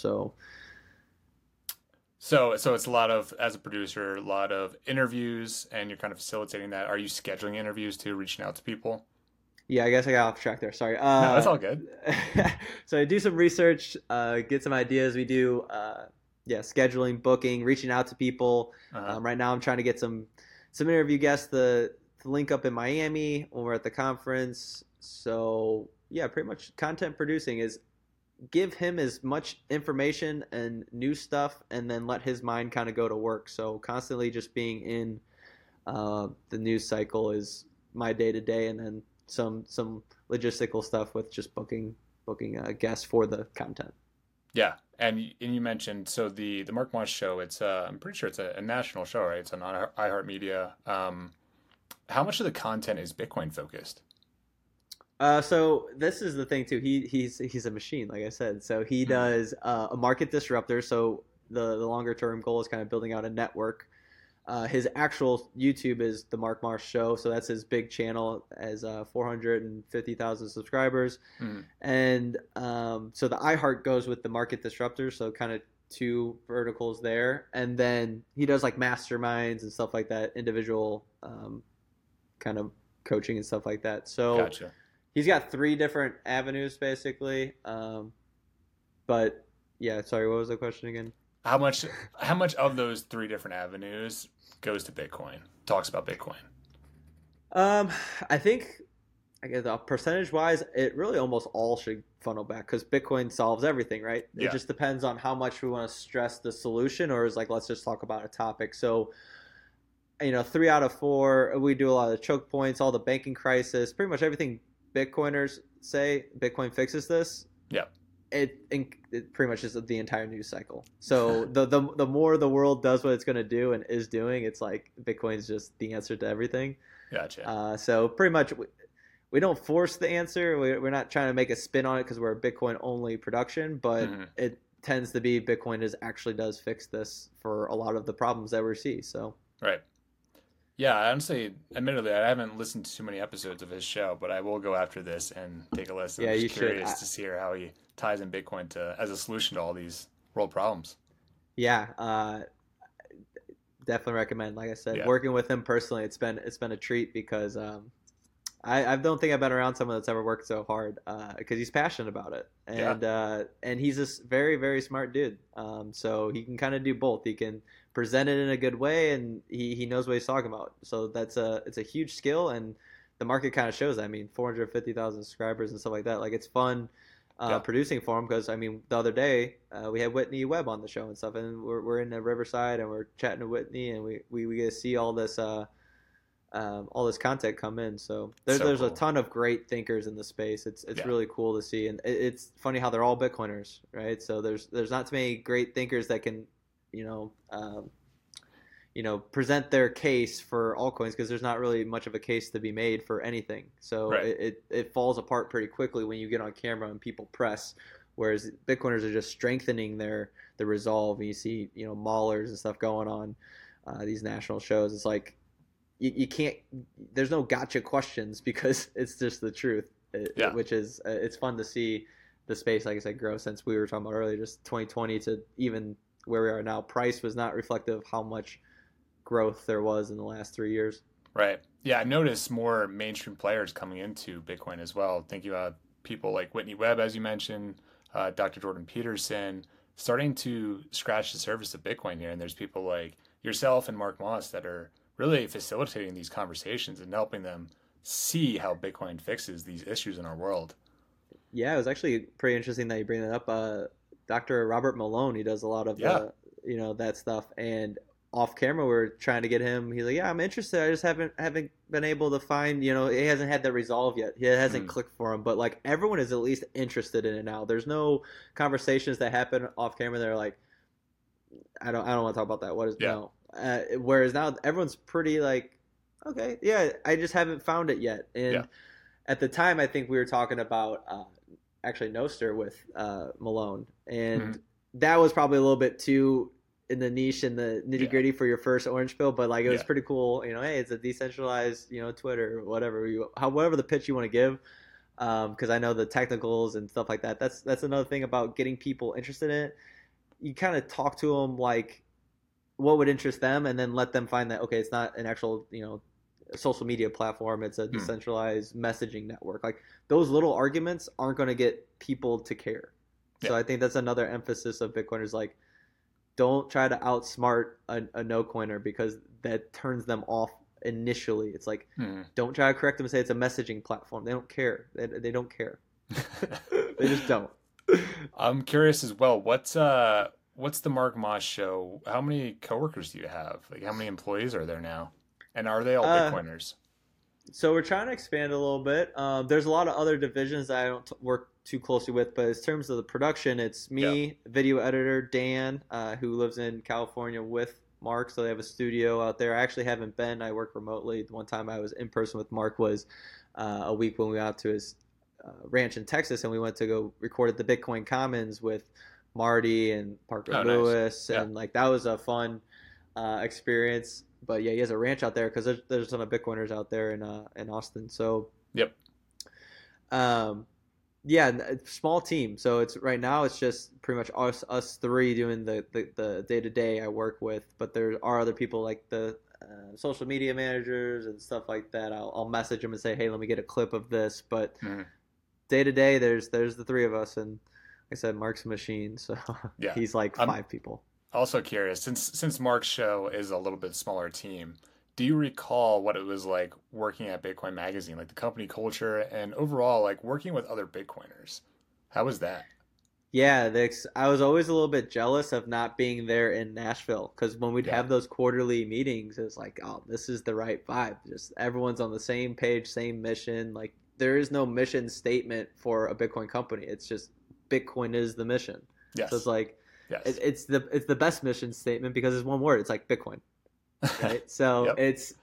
A: So it's a lot of, as a producer, a lot of interviews, and you're kind of facilitating that. Are you scheduling interviews too, reaching out to people?
B: Yeah, I guess I got off track there. Sorry.
A: No, that's all good.
B: So I do some research, get some ideas. We do, scheduling, booking, reaching out to people. Right now, I'm trying to get some interview guests to link up in Miami when we're at the conference. So yeah, pretty much content producing is give him as much information and new stuff and then let his mind kind of go to work. So constantly just being in the news cycle is my day to day, and then some logistical stuff with just booking guests for the content.
A: Yeah, and you mentioned, so the Mark Moss show, it's I'm pretty sure it's a national show, right? It's on iHeartMedia. How much of the content is Bitcoin focused?
B: So this is the thing too. He's a machine, like I said. So he does a market disruptor. So the longer term goal is kind of building out a network. His actual YouTube is the Mark Marsh Show. So that's his big channel, as 450,000 subscribers. And so the iHeart goes with the market disruptor. So kind of two verticals there. And then he does like masterminds and stuff like that, individual kind of coaching and stuff like that. So
A: Gotcha.
B: He's got 3 different avenues, basically. But yeah, sorry, what was the question again?
A: How much of those 3 different avenues goes to Bitcoin? Talks about Bitcoin.
B: I think, I guess, percentage-wise, it really almost all should funnel back because Bitcoin solves everything, right?
A: Yeah.
B: It just depends on how much we want to stress the solution, or is like, let's just talk about a topic. So, 3 out of 4, we do a lot of the choke points, all the banking crisis, pretty much everything Bitcoiners say Bitcoin fixes this.
A: Yeah.
B: It pretty much is the entire news cycle. So the more the world does what it's going to do and is doing, it's like Bitcoin's just the answer to everything.
A: Gotcha.
B: So pretty much we don't force the answer. We're not trying to make a spin on it because we're a Bitcoin only production, but it tends to be Bitcoin actually does fix this for a lot of the problems that we see. So
A: right. Yeah, honestly, admittedly, I haven't listened to too many episodes of his show, but I will go after this and take a listen.
B: Yeah,
A: I'm
B: you
A: just
B: should.
A: Curious to see how he ties in Bitcoin as a solution to all these world problems.
B: Yeah, definitely recommend. Like I said, working with him personally, it's been a treat because I don't think I've been around someone that's ever worked so hard because he's passionate about it, and he's this very, very smart dude. So he can kind of do both. He can present it in a good way, and he knows what he's talking about. So it's a huge skill, and the market kind of shows that. I mean, 450,000 subscribers and stuff like that. Like, it's fun producing for him because, I mean, the other day we had Whitney Webb on the show and stuff, and we're in Riverside and we're chatting to Whitney, and we get to see all this content come in. So there's cool. A ton of great thinkers in the space. It's really cool to see, and it's funny how they're all Bitcoiners, right? So there's not too many great thinkers that can present their case for altcoins because there's not really much of a case to be made for anything. So it falls apart pretty quickly when you get on camera and people press. Whereas Bitcoiners are just strengthening the resolve. And you see maulers and stuff going on these national shows. It's like you can't. There's no gotcha questions because it's just the truth. Which is it's fun to see the space, like I said, grow since we were talking about earlier, just 2020 to even where we are now. Price was not reflective of how much growth there was in the last 3 years.
A: Right. Yeah, I noticed more mainstream players coming into Bitcoin as well. Thinking about people like Whitney Webb, as you mentioned, Dr. Jordan Peterson, starting to scratch the surface of Bitcoin here. And there's people like yourself and Mark Moss that are really facilitating these conversations and helping them see how Bitcoin fixes these issues in our world.
B: Yeah, it was actually pretty interesting that you bring that up. Dr. Robert Malone, he does a lot of that stuff, and off camera, we're trying to get him. He's like, yeah, I'm interested. I just haven't been able to find. He hasn't had that resolve yet. It hasn't clicked for him. But like everyone is at least interested in it now. There's no conversations that happen off camera. They're like, I don't want to talk about that. What is no? Whereas now everyone's pretty like, okay, yeah, I just haven't found it yet. And at the time, I think we were talking about actually Noster with Malone, and that was probably a little bit too in the niche and the nitty gritty for your first orange pill, but like it was pretty cool. Hey, it's a decentralized, Twitter, whatever however the pitch you want to give. Because I know the technicals and stuff like that. That's another thing about getting people interested in it. You kind of talk to them like what would interest them, and then let them find that okay, it's not an actual social media platform. It's a decentralized messaging network. Like those little arguments aren't going to get people to care. So I think that's another emphasis of Bitcoiners. Like, don't try to outsmart a no coiner because that turns them off initially. It's like, don't try to correct them and say it's a messaging platform. They don't care. They don't care. They just don't.
A: I'm curious as well. What's the Mark Moss show? How many coworkers do you have? Like, how many employees are there now? And are they all Bitcoiners?
B: So we're trying to expand a little bit. There's a lot of other divisions that I don't work too closely with, but in terms of the production, it's me, video editor Dan, who lives in California with Mark. So they have a studio out there. I actually haven't been. I work remotely. The one time I was in person with Mark was a week when we went out to his ranch in Texas, and we went to go record at the Bitcoin Commons with Marty and Parker Lewis, and like that was a fun experience. But yeah, he has a ranch out there because there's a ton of Bitcoiners out there in Austin. So small team. So it's right now it's just pretty much us three doing the day to day I work with. But there are other people like the social media managers and stuff like that. I'll message them and say, hey, let me get a clip of this. But day to day, there's the three of us, and like I said, Mark's a machine. So he's like five people.
A: Also curious, since Mark's show is a little bit smaller team, do you recall what it was like working at Bitcoin Magazine, like the company culture and overall like working with other Bitcoiners? How was that?
B: Yeah, I was always a little bit jealous of not being there in Nashville because when we'd have those quarterly meetings, it's like, oh, this is the right vibe. Just everyone's on the same page, same mission. Like there is no mission statement for a Bitcoin company. It's just Bitcoin is the mission.
A: Yes.
B: So it's like, it's the best mission statement because it's one word. It's like Bitcoin, right? So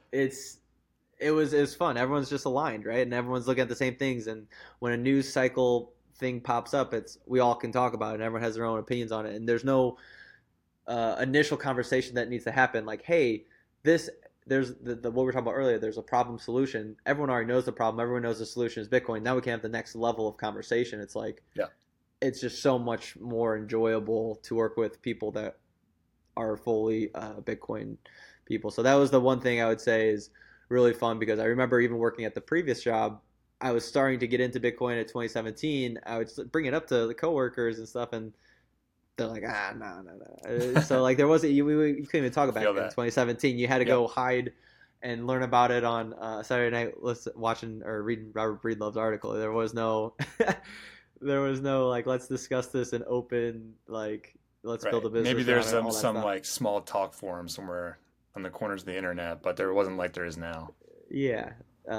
B: it was fun. Everyone's just aligned, right? And everyone's looking at the same things. And when a news cycle thing pops up, we all can talk about it, and everyone has their own opinions on it. And there's no initial conversation that needs to happen. Like, hey, there's what we were talking about earlier. There's a problem solution. Everyone already knows the problem. Everyone knows the solution is Bitcoin. Now we can have the next level of conversation. It's like, it's just so much more enjoyable to work with people that are fully Bitcoin people. So that was the one thing I would say is really fun because I remember even working at the previous job, I was starting to get into Bitcoin at 2017. I would bring it up to the coworkers and stuff, and they're like, no. So like there wasn't you couldn't even talk about it in 2017. You had to go hide and learn about it on Saturday night, watching or reading Robert Breedlove's article. There was no. There was no like let's discuss this in open like let's build a business.
A: Maybe there's some like small talk forum somewhere on the corners of the internet, but there wasn't like there is now.
B: Yeah.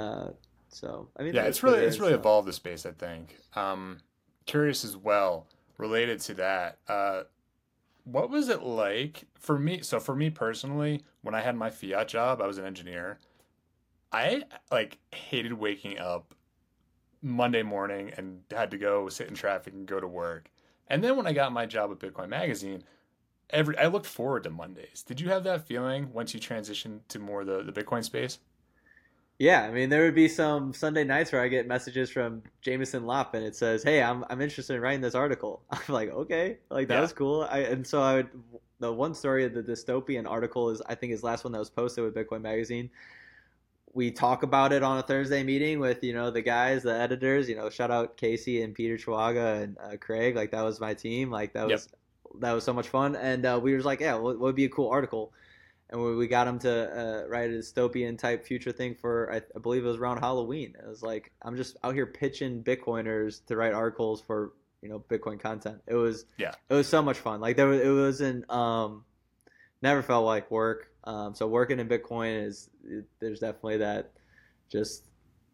B: So I mean,
A: it's really evolved the space. I think. Curious as well, related to that. What was it like for me? So for me personally, when I had my fiat job, I was an engineer. I like hated waking up Monday morning and had to go sit in traffic and go to work. And then when I got my job at Bitcoin Magazine, I looked forward to Mondays. Did you have that feeling once you transitioned to more the Bitcoin space?
B: Yeah, I mean, there would be some Sunday nights where I get messages from Jameson Lopp and it says, "Hey, I'm interested in writing this article." I'm like, "Okay, like that was cool." The one story of the dystopian article is I think his last one that was posted with Bitcoin Magazine. We talk about it on a Thursday meeting with, the guys, the editors, shout out Casey and Peter Chihuaga and Craig. Like that was my team. Like that was so much fun. And we were like, yeah, what would be a cool article? And we got him to write a dystopian type future thing for, I believe it was around Halloween. It was like, I'm just out here pitching Bitcoiners to write articles for, Bitcoin content. It was so much fun. Like it wasn't never felt like work. So working in Bitcoin there's definitely that, just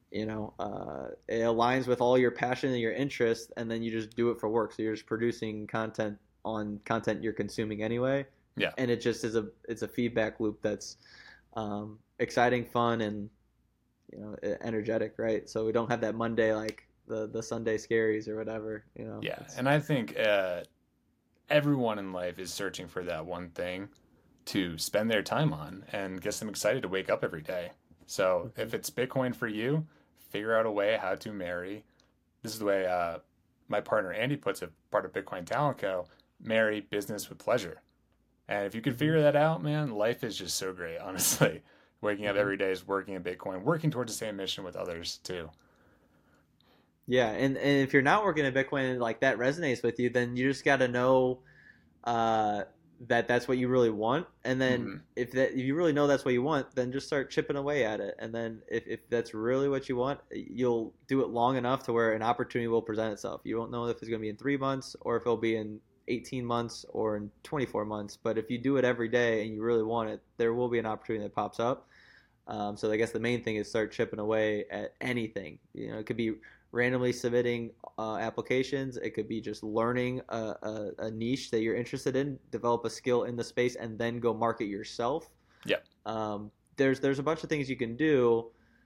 B: it aligns with all your passion and your interest, and then you just do it for work. So you're just producing content on content you're consuming anyway.
A: Yeah.
B: And it just is it's a feedback loop that's exciting, fun, and energetic, right? So we don't have that Monday, like the Sunday scaries or whatever.
A: Yeah, and I think everyone in life is searching for that one thing to spend their time on and gets them excited to wake up every day. So if it's Bitcoin for you, figure out a way how to marry. This is the way my partner Andy puts it, part of Bitcoin Talent Co. Marry business with pleasure. And if you can figure that out, man, life is just so great, honestly. Waking up every day is working in Bitcoin, working towards the same mission with others too.
B: Yeah, and if you're not working at Bitcoin and like that resonates with you, then you just got to know that that's what you really want. And then if you really know that's what you want, then just start chipping away at it. And then if that's really what you want, you'll do it long enough to where an opportunity will present itself. You won't know if it's going to be in 3 months or if it'll be in 18 months or in 24 months. But if you do it every day and you really want it, there will be an opportunity that pops up. So I guess the main thing is start chipping away at anything. It could be randomly submitting applications. It could be just learning a niche that you're interested in, develop a skill in the space, and then go market yourself.
A: Yeah.
B: There's a bunch of things you can do.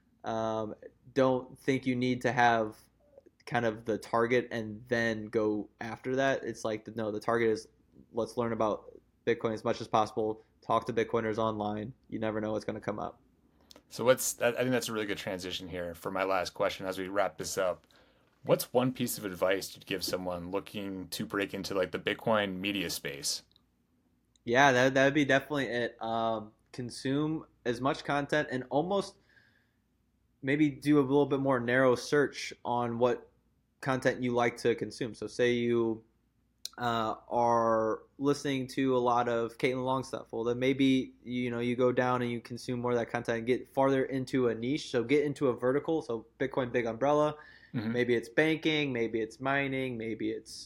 B: Don't think you need to have kind of the target and then go after that. It's like, no, the target is let's learn about Bitcoin as much as possible. Talk to Bitcoiners online. You never know what's going to come up.
A: So I think that's a really good transition here for my last question as we wrap this up. What's one piece of advice you'd give someone looking to break into like the Bitcoin media space?
B: Yeah, that would be definitely it. Consume as much content and almost maybe do a little bit more narrow search on what content you like to consume. So say you are listening to a lot of Caitlin Long stuff. Well, then maybe you go down and you consume more of that content and get farther into a niche. So get into a vertical. So Bitcoin big umbrella. Maybe it's banking, maybe it's mining, maybe it's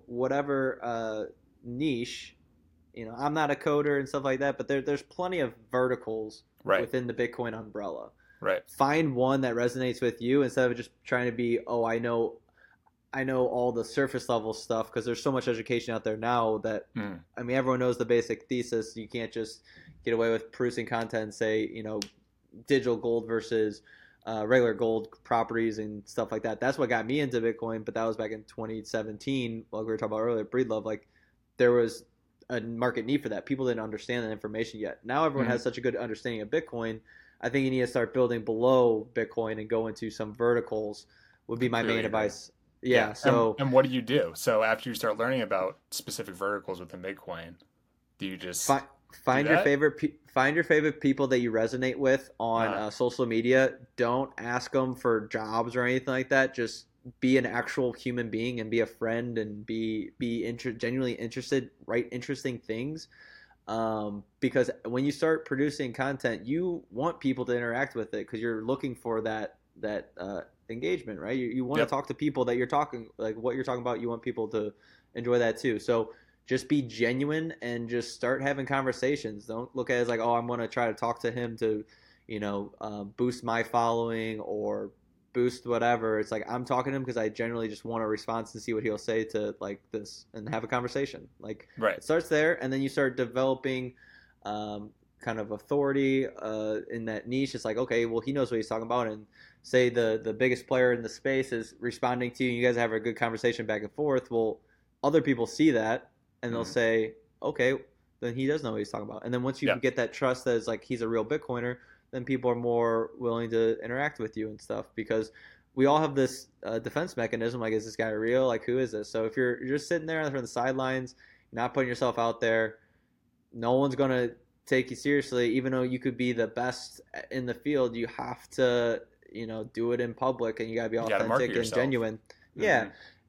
B: whatever niche. I'm not a coder and stuff like that, but there's plenty of verticals within the Bitcoin umbrella.
A: Right.
B: Find one that resonates with you instead of just trying to be, I know all the surface level stuff, because there's so much education out there now that I mean, everyone knows the basic thesis. You can't just get away with producing content and say digital gold versus regular gold properties and stuff like that. That's what got me into Bitcoin, but that was back in 2017, like we were talking about earlier, Breedlove. Like there was a market need for that. People didn't understand that information yet. Now everyone has such a good understanding of Bitcoin. I think you need to start building below Bitcoin and go into some verticals would be my main advice. Yeah. So
A: and what do you do? So after you start learning about specific verticals within Bitcoin, do you just
B: find your favorite people that you resonate with on social media? Don't ask them for jobs or anything like that. Just be an actual human being and be a friend and be genuinely interested, write interesting things. Because when you start producing content, you want people to interact with it because you're looking for that engagement, right? You want to talk to people that you're talking, like what you're talking about. You want people to enjoy that too. So just be genuine and just start having conversations. Don't look at it as like, I'm going to try to talk to him to, boost my following or boost whatever. It's like I'm talking to him because I generally just want a response to see what he'll say to like this and have a conversation. Like it starts there, and then you start developing kind of authority in that niche. It's like, okay, well, he knows what he's talking about, and say the biggest player in the space is responding to you, and you guys have a good conversation back and forth. Well, other people see that and they'll say, okay, then he does know what he's talking about. And then once you get that trust that is like he's a real Bitcoiner, then people are more willing to interact with you and stuff, because we all have this defense mechanism. Like, is this guy real? Like, who is this? So if you're just sitting there on the sidelines, not putting yourself out there, no one's going to take you seriously. Even though you could be the best in the field, you have to, do it in public, and you got to be authentic and genuine. Mm-hmm. Yeah.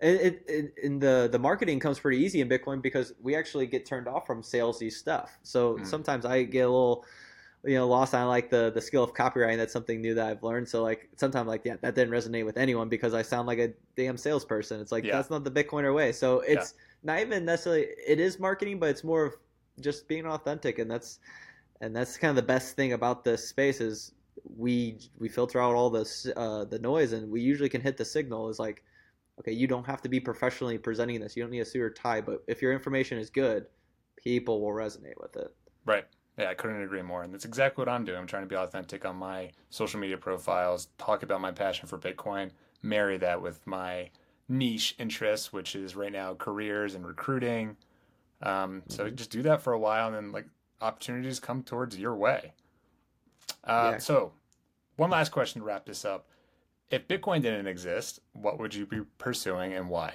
B: And the marketing comes pretty easy in Bitcoin because we actually get turned off from salesy stuff. So sometimes I get a little, lost on like the skill of copywriting. That's something new that I've learned. So like sometimes like, that didn't resonate with anyone because I sound like a damn salesperson. It's like, that's not the Bitcoiner way. So it's not even necessarily, it is marketing, but it's more of just being authentic, and that's kind of the best thing about this space is we filter out all this the noise, and we usually can hit the signal. Is like, okay, you don't have to be professionally presenting this. You don't need a suit or tie, but if your information is good, people will resonate with it.
A: Right. Yeah, I couldn't agree more. And that's exactly what I'm doing. I'm trying to be authentic on my social media profiles, talk about my passion for Bitcoin, marry that with my niche interests, which is right now careers and recruiting. So
B: Hmm.
A: just do that for a while, and then like opportunities come towards your way.
B: Yeah,
A: So one last question to wrap this up. If Bitcoin didn't exist, what would you be pursuing and why?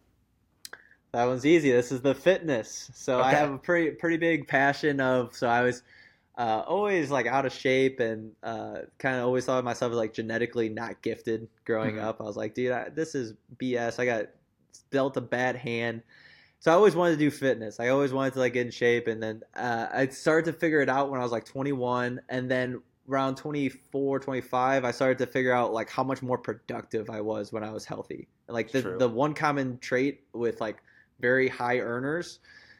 B: that one's easy. This is the fitness. So I
A: Okay.
B: have a pretty big passion of. So I was always like out of shape and kind of always thought of myself as like genetically not gifted growing
A: Hmm.
B: up. I was like, dude, this is BS. I got dealt a bad hand. So I always wanted to do fitness. I always wanted to like get in shape, and then I started to figure it out when I was like 21, and then around 24, 25, I started to figure out like how much more productive I was when I was healthy. And like
A: It's true.
B: the one common trait with like very high earners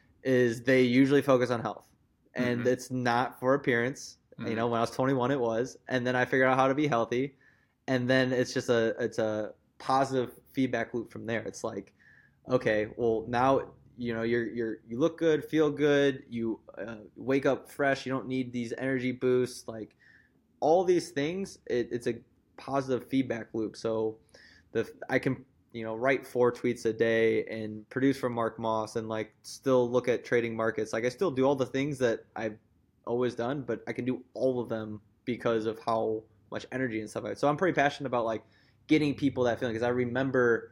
B: is they usually focus on health, and
A: Hmm.
B: it's not for appearance. You know,
A: Hmm.
B: when I was 21, it was, and then I figured out how to be healthy, and then it's a positive feedback loop from there. It's like, okay, well now you know you look good, feel good, you wake up fresh. You don't need these energy boosts, like all these things. It's a positive feedback loop. So the I can write 4 tweets a day and produce for Mark Moss and like still look at trading markets. Like I still do all the things that I've always done, but I can do all of them because of how much energy and stuff I have. So I'm pretty passionate about like getting people that feeling because I remember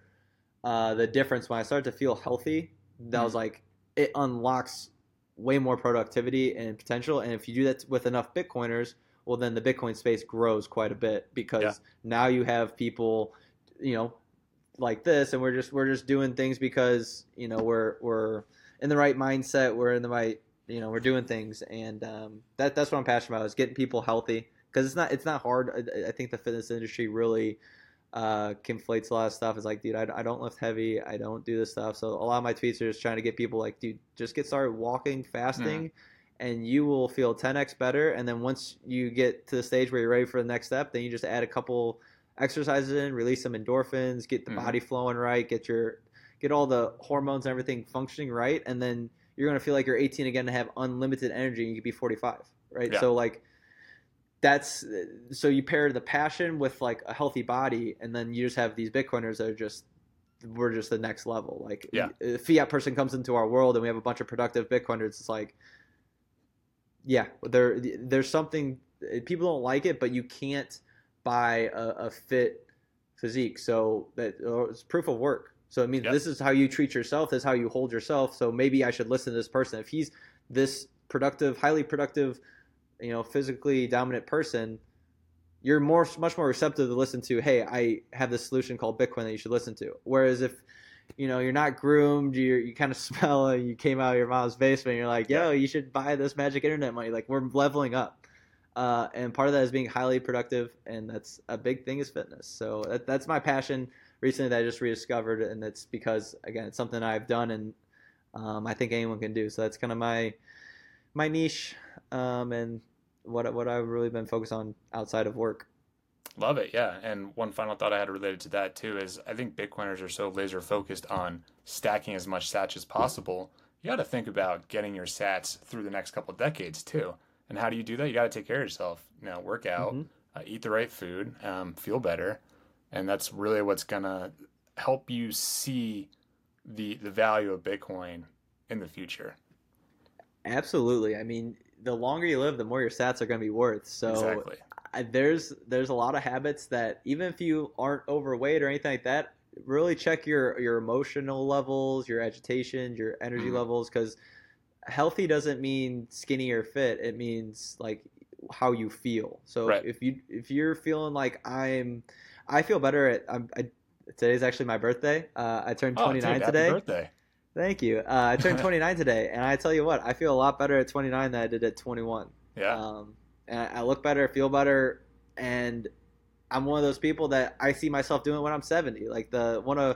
B: the difference when I started to feel healthy. That was
A: Hmm.
B: like it unlocks way more productivity and potential. And if you do that with enough Bitcoiners, well, then the Bitcoin space grows quite a bit
A: Yeah.
B: because now you have people, you know, like this, and we're just doing things because we're in the right mindset. We're in the right, we're doing things, and that's what I'm passionate about is getting people healthy because it's not hard. I think the fitness industry really conflates a lot of stuff. It's like, dude, I don't lift heavy. I don't do this stuff. So a lot of my tweets are just trying to get people like, dude, just get started walking,
A: Hmm.
B: fasting, and you will feel 10x better. And then once you get to the stage where you're ready for the next step, then you just add a couple exercises in, release some endorphins, get the
A: Hmm.
B: body flowing right, get all the hormones and everything functioning right, and then you're gonna feel like you're 18 again and have unlimited energy. And you could be 45, right?
A: Yeah.
B: So like that's so you pair the passion with like a healthy body, and then you just have these Bitcoiners that are just we're just the next level. Like
A: Yeah.
B: a fiat person comes into our world, and we have a bunch of productive Bitcoiners. It's like, yeah, there's something people don't like it, but you can't buy a fit physique. So that it's proof of work. So it means
A: Yep.
B: this is how you treat yourself. This is how you hold yourself. So maybe I should listen to this person if he's this productive, highly productive, physically dominant person. You're much more receptive to listen to. Hey, I have this solution called Bitcoin that you should listen to. Whereas if you're not groomed, you kind of smell it. You came out of your mom's basement. You're like,
A: Yeah.
B: yo, you should buy this magic internet money. Like we're leveling up, and part of that is being highly productive, and that's a big thing is fitness. So that's my passion recently that I just rediscovered, and it's because again, it's something I've done, and I think anyone can do. So that's kind of my niche, and what I've really been focused on outside of work.
A: Love it. Yeah. And one final thought I had related to that too is I think Bitcoiners are so laser focused on stacking as much sats as possible. You got to think about getting your sats through the next couple of decades too. And how do you do that? You got to take care of yourself. Work out,
B: Hmm.
A: eat the right food, feel better, and that's really what's gonna help you see the value of Bitcoin in the future.
B: Absolutely. I mean, the longer you live, the more your sats are going to be worth. So
A: Exactly.
B: there's a lot of habits that even if you aren't overweight or anything like that, really check your emotional levels, your agitation, your energy
A: Hmm.
B: levels, because healthy doesn't mean skinny or fit. It means like how you feel. So
A: Right.
B: if you're feeling like I feel better today's actually my birthday. I turned
A: Oh, dude,
B: 29
A: happy
B: today.
A: birthday.
B: Thank you. I turned 29 today, and I tell you what, I feel a lot better at 29 than I did at 21.
A: Yeah.
B: Um, and I look better, feel better, and I'm one of those people that I see myself doing when I'm 70. Like the one of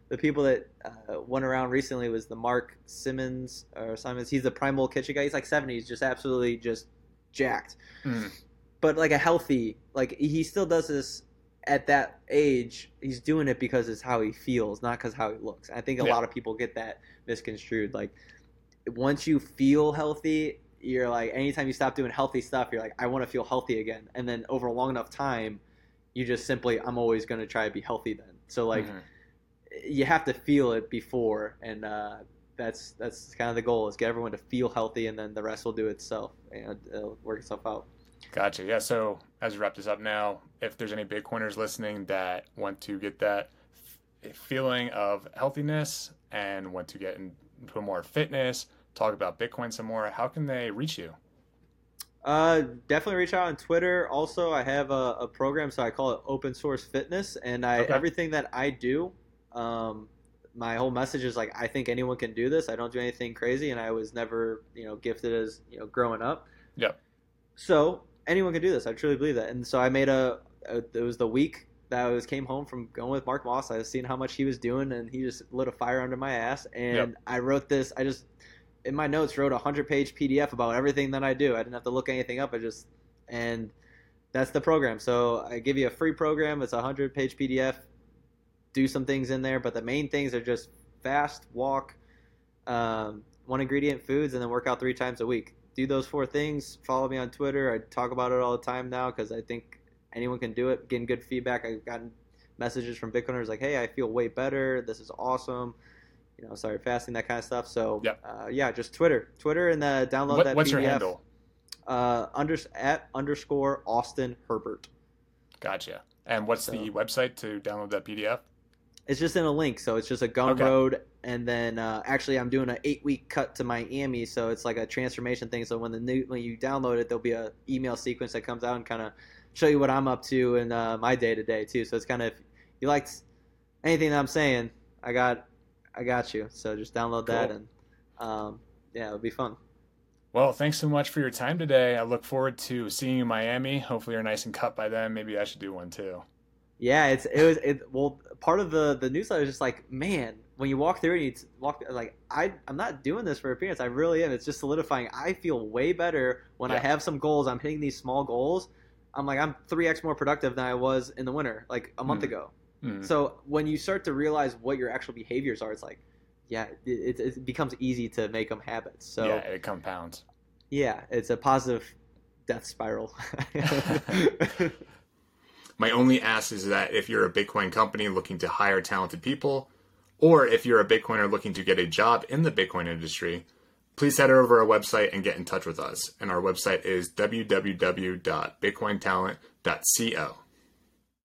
B: the people that went around recently was the Mark Simmons or Simons. He's the Primal Kitchen guy. He's like 70. He's just absolutely just jacked.
A: Mm.
B: But like a healthy, like he still does this at that age. He's doing it because it's how he feels, not because how he looks. I think a lot of people get that misconstrued. Like once you feel healthy, you're like, anytime you stop doing healthy stuff, you're like, I want to feel healthy again. And then over a long enough time, you just simply, I'm always going to try to be healthy then. So like you have to feel it before. And that's kind of the goal, is get everyone to feel healthy, and then the rest will do itself, and it'll work itself out.
A: Gotcha. Yeah. So as we wrap this up now, if there's any Bitcoiners listening that want to get that feeling of healthiness and want to get into more fitness, talk about Bitcoin some more, how can they reach you?
B: Definitely reach out on Twitter. Also, I have a program, so I call it Open Source Fitness, and everything that I do, my whole message is like, I think anyone can do this. I don't do anything crazy, and I was never, gifted as, growing up.
A: Yep.
B: So anyone can do this. I truly believe that. And so I made it was the week that I came home from going with Mark Moss. I was seeing how much he was doing, and he just lit a fire under my ass. And I wrote this. I just, in my notes, wrote a 100-page PDF about everything that I do. I didn't have to look anything up. And that's the program. So I give you a free program. It's a 100-page PDF. Do some things in there, but the main things are just fast, walk, one ingredient foods, and then work out 3 times a week. Do those 4 things. Follow me on Twitter. I talk about it all the time now because I think anyone can do it. Getting good feedback. I've gotten messages from Bitcoiners like, hey, I feel way better. This is awesome. Started fasting, that kind of stuff. So, just Twitter, and download that
A: what's
B: PDF.
A: Your handle?
B: @ Austin Herbert.
A: Gotcha. And what's the website to download that PDF?
B: It's just in a link, so it's just a Gumroad, and then actually I'm doing an 8-week cut to Miami, so it's like a transformation thing. So when you download it, there'll be an email sequence that comes out and kind of show you what I'm up to in my day to day too. So it's kind of, if you liked anything that I'm saying, I got you. So just download that, and it'll be fun.
A: Well, thanks so much for your time today. I look forward to seeing you in Miami. Hopefully you're nice and cut by then. Maybe I should do one too.
B: Yeah, well, part of the newsletter is just like, man, when you walk through and you walk, like, I'm not doing this for appearance. I really am. It's just solidifying. I feel way better when I have some goals. I'm hitting these small goals. I'm like, I'm 3x more productive than I was in the winter, like a month ago. So when you start to realize what your actual behaviors are, it's like, it becomes easy to make them habits. So
A: it compounds.
B: Yeah, it's a positive death spiral.
A: My only ask is that if you're a Bitcoin company looking to hire talented people, or if you're a Bitcoiner looking to get a job in the Bitcoin industry, please head over our website and get in touch with us. And our website is www.bitcointalent.co.